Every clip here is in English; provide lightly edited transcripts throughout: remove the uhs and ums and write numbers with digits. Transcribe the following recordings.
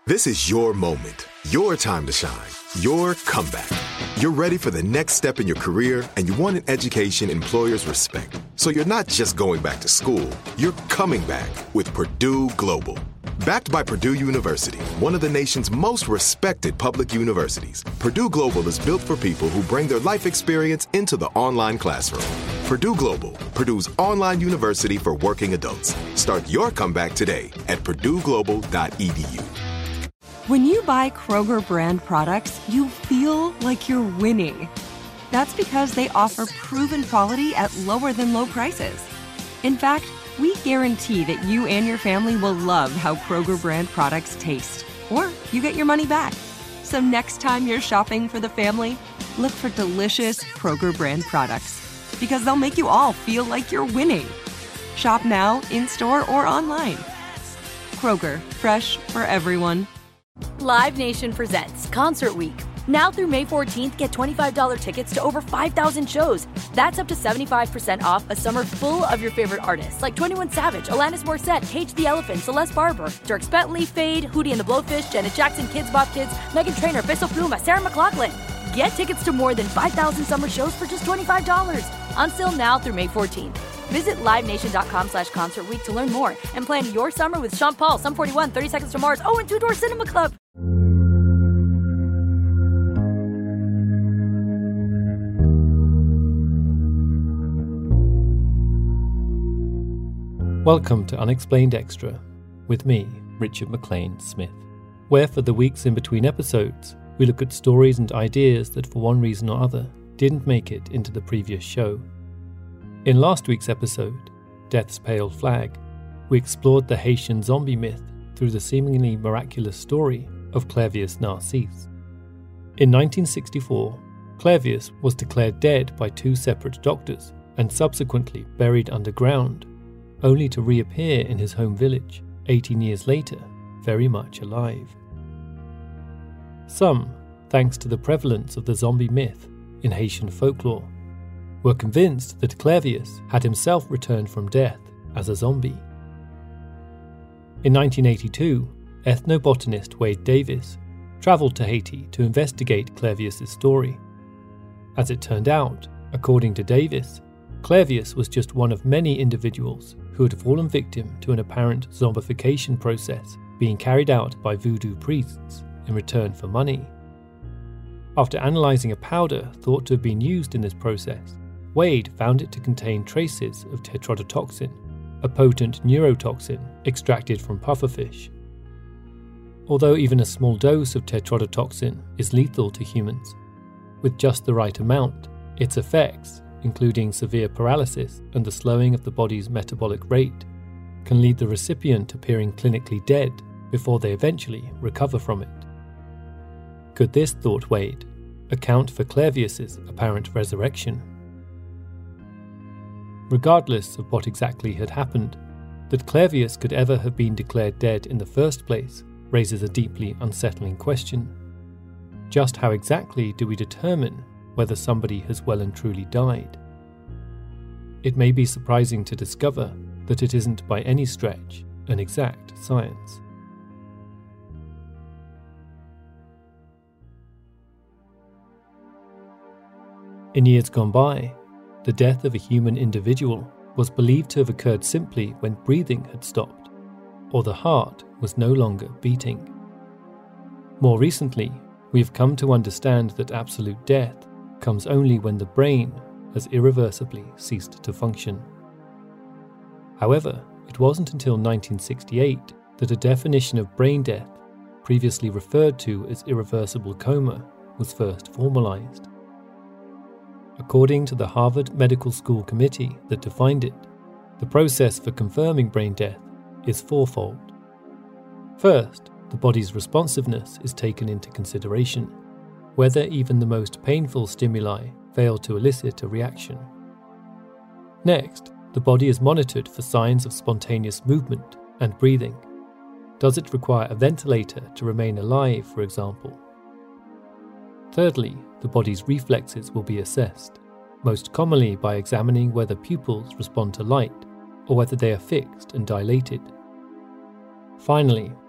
This is your moment, your time to shine, your comeback. You're ready for the next step in your career, and you want an education employers respect. So you're not just going back to school, you're coming back with Purdue Global. Backed by Purdue University, one of the nation's most respected public universities, Purdue Global is built for people who bring their life experience into the online classroom. Purdue Global, Purdue's online university for working adults. Start your comeback today at purdueglobal.edu. When you buy Kroger brand products, you feel like you're winning. That's because they offer proven quality at lower than low prices. In fact, we guarantee that you and your family will love how Kroger brand products taste, or you get your money back. So next time you're shopping for the family, look for delicious Kroger brand products, because they'll make you all feel like you're winning. Shop now, in-store, or online. Kroger, fresh for everyone. Live Nation presents Concert Week. Now through May 14th, get $25 tickets to over 5,000 shows. That's up to 75% off a summer full of your favorite artists like 21 Savage, Alanis Morissette, Cage the Elephant, Celeste Barber, Dierks Bentley, Fade, Hootie and the Blowfish, Janet Jackson, Kidz Bop Kids, Meghan Trainor, Peso Pluma, Sarah McLachlan. Get tickets to more than 5,000 summer shows for just $25. On sale now through May 14th. Visit LiveNation.com/Concert Week to learn more and plan your summer with Sean Paul, Sum 41, 30 Seconds to Mars, and Two Door Cinema Club. Welcome to Unexplained Extra, with me, Richard McLean Smith, where for the weeks in between episodes, we look at stories and ideas that for one reason or other didn't make it into the previous show. In last week's episode, Death's Pale Flag, we explored the Haitian zombie myth through the seemingly miraculous story of Clairvius Narcisse. In 1964, Clairvius was declared dead by two separate doctors and subsequently buried underground, only to reappear in his home village 18 years later, very much alive. Some, thanks to the prevalence of the zombie myth in Haitian folklore, were convinced that Clairvius had himself returned from death as a zombie. In 1982, ethnobotanist Wade Davis travelled to Haiti to investigate Clairvius' story. As it turned out, according to Davis, Clairvius was just one of many individuals who had fallen victim to an apparent zombification process being carried out by voodoo priests in return for money. After analysing a powder thought to have been used in this process, Wade found it to contain traces of tetrodotoxin, a potent neurotoxin extracted from pufferfish. Although even a small dose of tetrodotoxin is lethal to humans, with just the right amount, its effects, including severe paralysis and the slowing of the body's metabolic rate, can lead the recipient appearing clinically dead before they eventually recover from it. Could this, thought Wade, account for Clairvius' apparent resurrection? Regardless of what exactly had happened, that Clairvius could ever have been declared dead in the first place raises a deeply unsettling question. Just how exactly do we determine whether somebody has well and truly died? It may be surprising to discover that it isn't by any stretch an exact science. In years gone by, the death of a human individual was believed to have occurred simply when breathing had stopped, or the heart was no longer beating. More recently, we have come to understand that absolute death comes only when the brain has irreversibly ceased to function. However, it wasn't until 1968 that a definition of brain death, previously referred to as irreversible coma, was first formalized. According to the Harvard Medical School committee that defined it, the process for confirming brain death is fourfold. First, the body's responsiveness is taken into consideration, whether even the most painful stimuli fail to elicit a reaction. Next, the body is monitored for signs of spontaneous movement and breathing. Does it require a ventilator to remain alive, for example? Thirdly, the body's reflexes will be assessed, most commonly by examining whether pupils respond to light or whether they are fixed and dilated. Finally,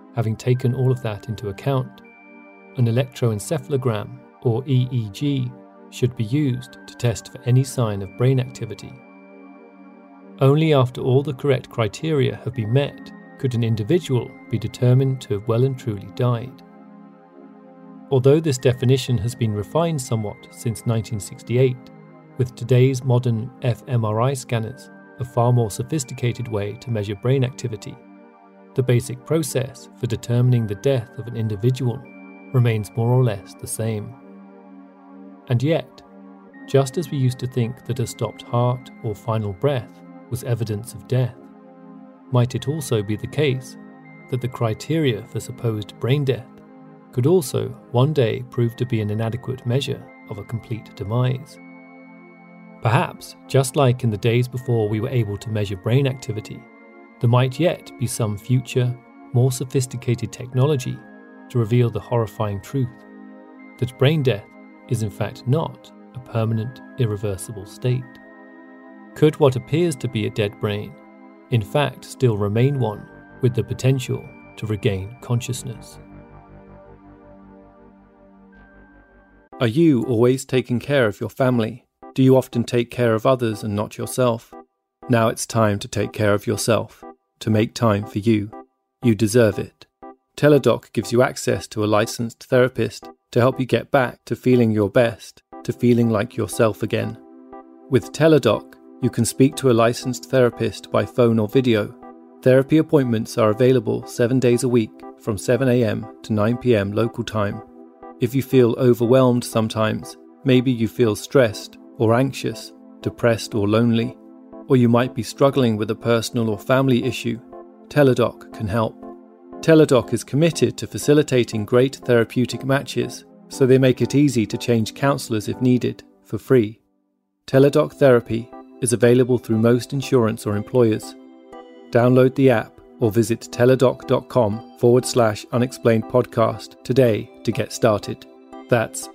Having taken all of that into account, an electroencephalogram, or EEG, should be used to test for any sign of brain activity. Only after all the correct criteria have been met could an individual be determined to have well and truly died. Although this definition has been refined somewhat since 1968, with today's modern fMRI scanners a far more sophisticated way to measure brain activity, the basic process for determining the death of an individual remains more or less the same. And yet, just as we used to think that a stopped heart or final breath was evidence of death, might it also be the case that the criteria for supposed brain death could also one day prove to be an inadequate measure of a complete demise? Perhaps, just like in the days before we were able to measure brain activity, there might yet be some future, more sophisticated technology to reveal the horrifying truth that brain death is in fact not a permanent, irreversible state. Could what appears to be a dead brain in fact still remain one with the potential to regain consciousness? Are you always taking care of your family? Do you often take care of others and not yourself? Now it's time to take care of yourself, to make time for you. You deserve it. Teladoc gives you access to a licensed therapist to help you get back to feeling your best, to feeling like yourself again. With Teladoc, you can speak to a licensed therapist by phone or video. Therapy appointments are available 7 days a week from 7 a.m. to 9 p.m. local time. If you feel overwhelmed sometimes, maybe you feel stressed or anxious, depressed or lonely, or you might be struggling with a personal or family issue, Teladoc can help. Teladoc is committed to facilitating great therapeutic matches, so they make it easy to change counsellors if needed, for free. Teladoc Therapy is available through most insurance or employers. Download the app or visit teladoc.com/unexplained podcast today to get started. That's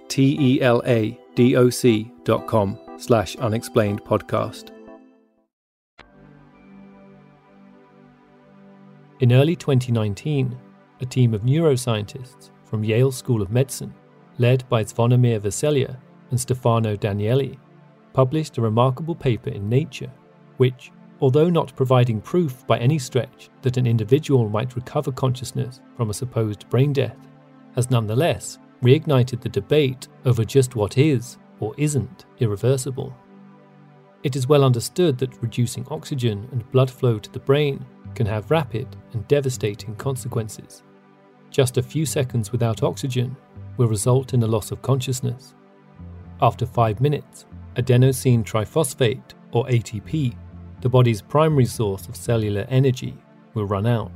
teladoc.com/unexplained podcast. In early 2019, a team of neuroscientists from Yale School of Medicine, led by Zvonimir Veselya and Stefano Danieli, published a remarkable paper in Nature, which, although not providing proof by any stretch that an individual might recover consciousness from a supposed brain death, has nonetheless reignited the debate over just what is or isn't irreversible. It is well understood that reducing oxygen and blood flow to the brain can have rapid and devastating consequences. Just a few seconds without oxygen will result in a loss of consciousness. After 5 minutes, adenosine triphosphate, or ATP, the body's primary source of cellular energy, will run out.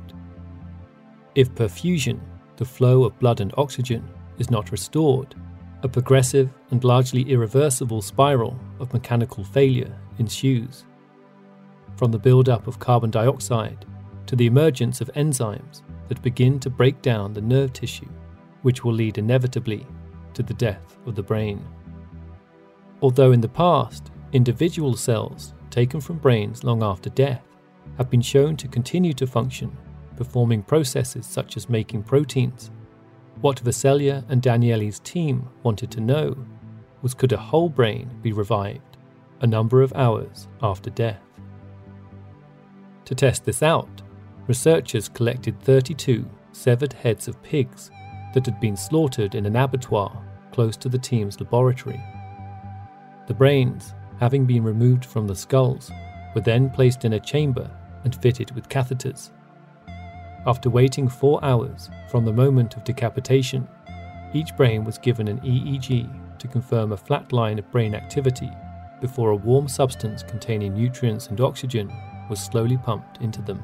If perfusion, the flow of blood and oxygen, is not restored, a progressive and largely irreversible spiral of mechanical failure ensues. From the build-up of carbon dioxide to the emergence of enzymes that begin to break down the nerve tissue, which will lead inevitably to the death of the brain. Although in the past, individual cells taken from brains long after death have been shown to continue to function, performing processes such as making proteins, what Veselya and Danieli's team wanted to know was, could a whole brain be revived a number of hours after death? To test this out, researchers collected 32 severed heads of pigs that had been slaughtered in an abattoir close to the team's laboratory. The brains, having been removed from the skulls, were then placed in a chamber and fitted with catheters. After waiting 4 hours from the moment of decapitation, each brain was given an EEG to confirm a flat line of brain activity before a warm substance containing nutrients and oxygen was slowly pumped into them.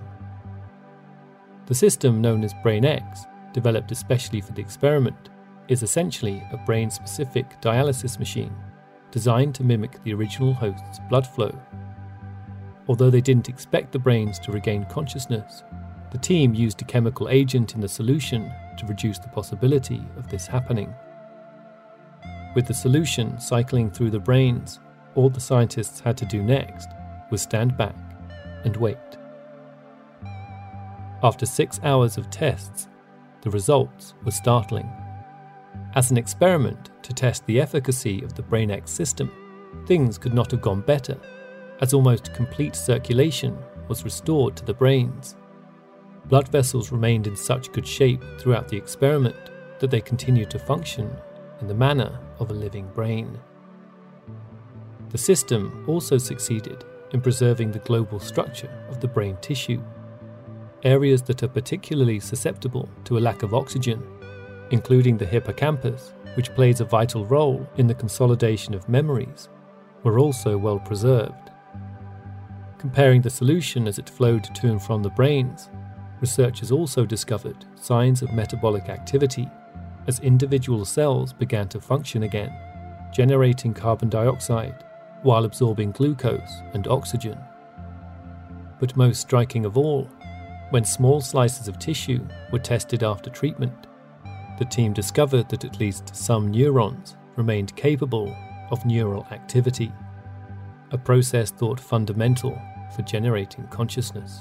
The system known as BrainX, developed especially for the experiment, is essentially a brain-specific dialysis machine designed to mimic the original host's blood flow. Although they didn't expect the brains to regain consciousness, the team used a chemical agent in the solution to reduce the possibility of this happening. With the solution cycling through the brains, all the scientists had to do next was stand back and wait. After 6 hours of tests, the results were startling. As an experiment to test the efficacy of the BrainX system, things could not have gone better, as almost complete circulation was restored to the brains. Blood vessels remained in such good shape throughout the experiment that they continued to function in the manner of a living brain. The system also succeeded in preserving the global structure of the brain tissue. Areas that are particularly susceptible to a lack of oxygen, including the hippocampus, which plays a vital role in the consolidation of memories, were also well preserved. Comparing the solution as it flowed to and from the brains, researchers also discovered signs of metabolic activity as individual cells began to function again, generating carbon dioxide while absorbing glucose and oxygen. But most striking of all, when small slices of tissue were tested after treatment, the team discovered that at least some neurons remained capable of neural activity, a process thought fundamental for generating consciousness.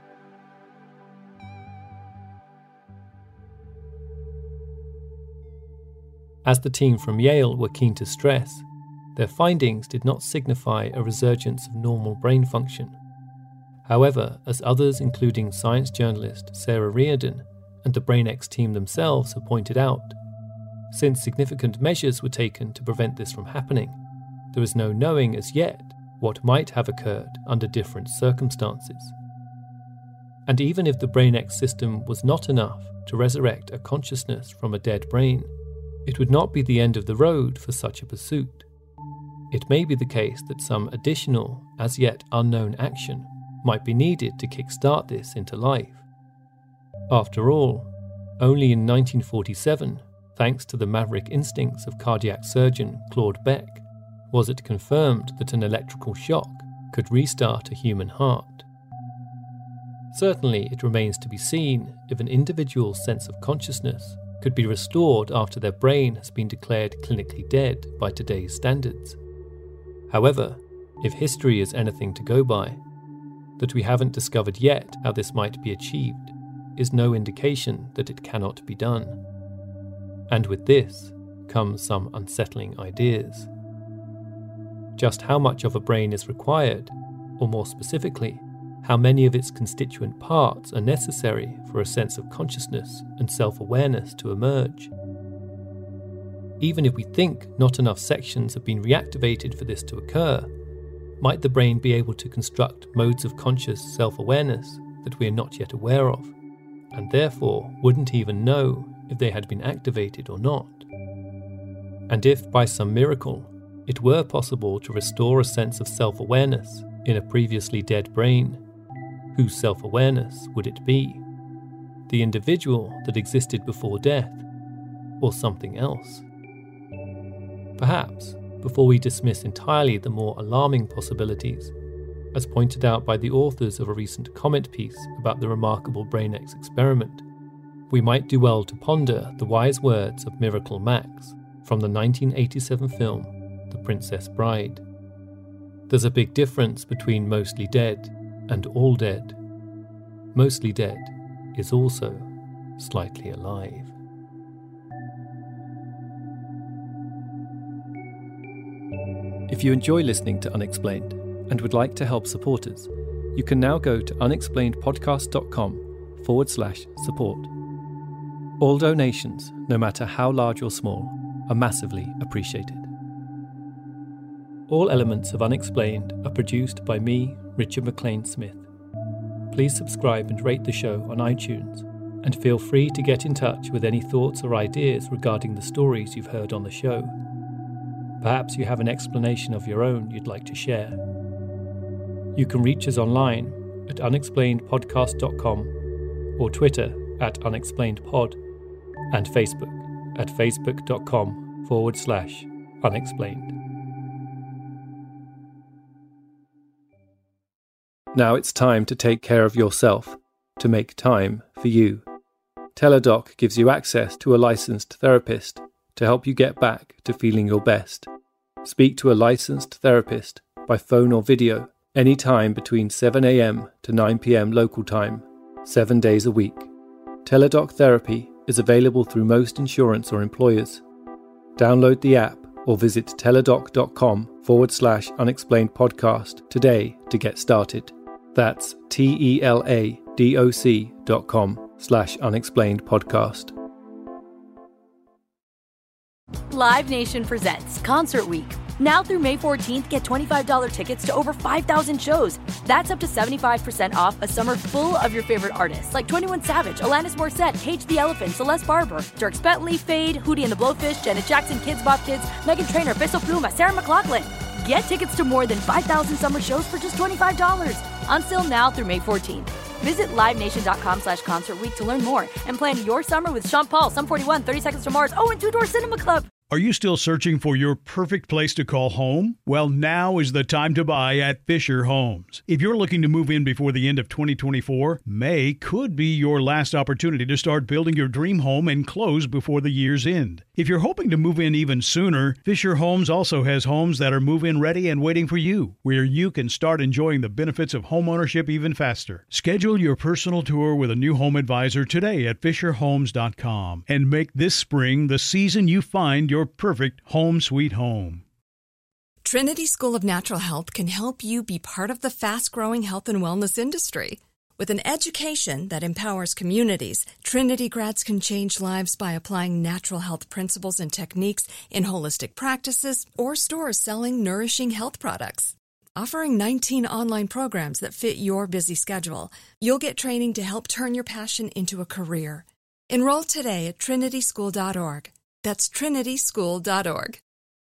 As the team from Yale were keen to stress, their findings did not signify a resurgence of normal brain function. However, as others, including science journalist Sarah Reardon and the BrainX team themselves, have pointed out, since significant measures were taken to prevent this from happening, there is no knowing as yet what might have occurred under different circumstances. And even if the BrainX system was not enough to resurrect a consciousness from a dead brain, it would not be the end of the road for such a pursuit. It may be the case that some additional, as yet unknown action might be needed to kickstart this into life. After all, only in 1947, thanks to the maverick instincts of cardiac surgeon Claude Beck, was it confirmed that an electrical shock could restart a human heart. Certainly, it remains to be seen if an individual's sense of consciousness could be restored after their brain has been declared clinically dead by today's standards. However, if history is anything to go by, that we haven't discovered yet how this might be achieved is no indication that it cannot be done. And with this comes some unsettling ideas. Just how much of a brain is required, or more specifically, how many of its constituent parts are necessary for a sense of consciousness and self-awareness to emerge? Even if we think not enough sections have been reactivated for this to occur, might the brain be able to construct modes of conscious self-awareness that we are not yet aware of, and therefore wouldn't even know if they had been activated or not? And if, by some miracle, it were possible to restore a sense of self-awareness in a previously dead brain, whose self-awareness would it be? The individual that existed before death, or something else? Perhaps, before we dismiss entirely the more alarming possibilities, as pointed out by the authors of a recent comment piece about the remarkable BrainX experiment, we might do well to ponder the wise words of Miracle Max from the 1987 film The Princess Bride. There's a big difference between mostly dead and all dead. Mostly dead is also slightly alive. If you enjoy listening to Unexplained and would like to help support us, you can now go to unexplainedpodcast.com/support. All donations, no matter how large or small, are massively appreciated. All elements of Unexplained are produced by me, Richard McLean Smith. Please subscribe and rate the show on iTunes, and feel free to get in touch with any thoughts or ideas regarding the stories you've heard on the show. Perhaps you have an explanation of your own you'd like to share. You can reach us online at unexplainedpodcast.com, or Twitter at unexplainedpod, and Facebook at facebook.com/unexplained. Now it's time to take care of yourself, to make time for you. Teladoc gives you access to a licensed therapist to help you get back to feeling your best. Speak to a licensed therapist by phone or video anytime between 7 a.m. to 9 p.m. local time, 7 days a week. Teladoc Therapy is available through most insurance or employers. Download the app or visit teladoc.com/unexplained podcast today to get started. That's teladoc.com/unexplained podcast. Live Nation presents Concert Week. Now through May 14th, get $25 tickets to over 5,000 shows. That's up to 75% off a summer full of your favorite artists like 21 Savage, Alanis Morissette, Cage the Elephant, Celeste Barber, Dierks Bentley, Fade, Hootie and the Blowfish, Janet Jackson, Kidz Bop Kids, Meghan Trainor, Peso Pluma, Sarah McLachlan. Get tickets to more than 5,000 summer shows for just $25. Until now through May 14th. Visit livenation.com/Concert Week to learn more and plan your summer with Sean Paul, Sum 41, 30 Seconds to Mars, and Two Door Cinema Club. Are you still searching for your perfect place to call home? Well, now is the time to buy at Fisher Homes. If you're looking to move in before the end of 2024, May could be your last opportunity to start building your dream home and close before the year's end. If you're hoping to move in even sooner, Fisher Homes also has homes that are move-in ready and waiting for you, where you can start enjoying the benefits of homeownership even faster. Schedule your personal tour with a new home advisor today at FisherHomes.com and make this spring the season you find your perfect home sweet home. Trinity School of Natural Health can help you be part of the fast-growing health and wellness industry. With an education that empowers communities, Trinity grads can change lives by applying natural health principles and techniques in holistic practices or stores selling nourishing health products. Offering 19 online programs that fit your busy schedule, you'll get training to help turn your passion into a career. Enroll today at trinityschool.org. That's trinityschool.org.